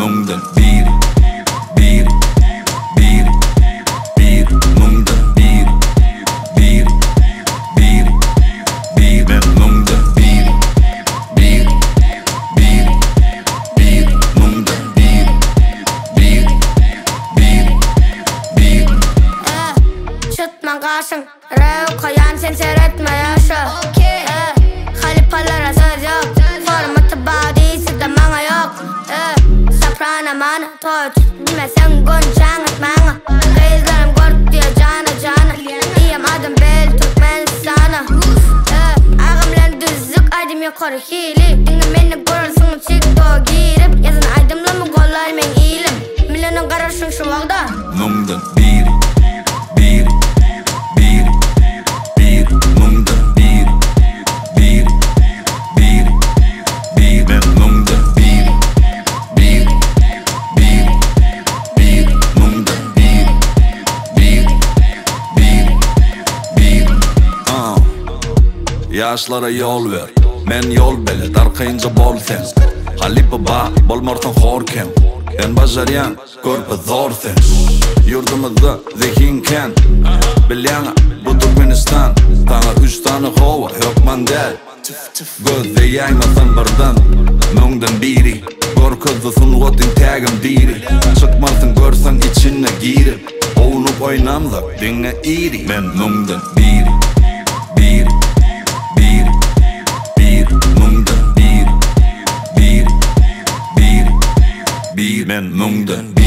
mungdan biri biri biri biri mungdan biri biri biri biri men mungdan biri biri biri biri mungdan biri biri biri biri Çıtma karşın Rev koyan sen seyretme yaşa Halipalara söz yok Formatı badisi de bana yok Soprano mana toç Bilmesen goncan et bana Kızlarım kort diye cana İyiyim adım bel Türkmen sana Ağımlan düzlük aydım yukarı hili Dinle beni görürsün çıktı girip Yazın aydımla kolay men iyilim Milyonun karışın şu vaqda mungdan biri biri biri biri mungdan biri biri biri biri men mungdan biri biri biri biri mungdan biri biri biri biri Yaşlara yol ver men yol bele darkayınca bol sen Halipa ba bolmartan horken En bajaryan körpe zor sen Yurdumuzda zehinken Bilyana bu Turkmenistan Tana 3 tane hova yokman del Gözde yaymasan birden Mungdan biri Gorkızlısın gotin tagim diri Çıkmasın görsen içine girip Oğunup oynamsak dinle iri Men mungdan biri biri biri biri mungdan biri biri biri biri men mungdan